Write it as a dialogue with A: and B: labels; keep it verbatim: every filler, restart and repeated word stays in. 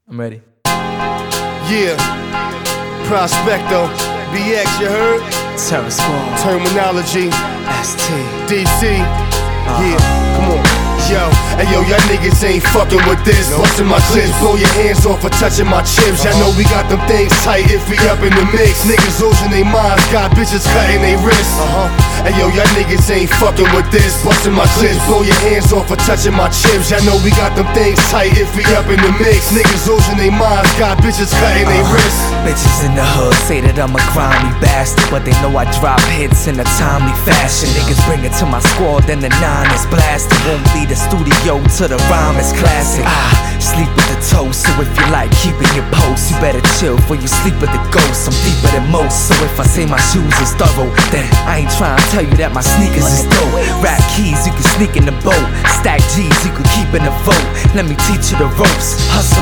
A: I'm ready.
B: Yeah, Prospecto, B X, you heard?
A: Terror Squad,
B: Terminology,
A: S T,
B: D C,
A: uh-huh.
B: Yeah, come on. Yo, hey yo, y'all niggas ain't fucking with this. Bustin' my clips, blow your hands off for touching my chips. Y'all know we got them things tight if we up in the mix. Niggas losing their minds, got bitches cutting their wrists. Uh-huh. Hey yo, y'all niggas ain't fucking with this. Bustin' my clips, blow your hands off for touching my chips. Y'all know we got them things tight if we up in the mix. Niggas losing their minds, got bitches cutting their
A: uh-huh.
B: wrists.
A: Bitches in the hood say that I'm a grimy bastard, but they know I drop hits in a timely fashion. Niggas bring it to my squad, then the nine is blasted. Won't leave the studio till the rhyme is classic. Ah, sleep with the toast, so if you like keeping your post, you better chill before you sleep with the ghost. I'm deeper than most, so if I say my shoes is thorough, then I ain't trying to tell you that my sneakers is dope. Rap keys, you can sneak in the boat. Stack G's, you can keep in the vote. Let me teach you the ropes. Hustle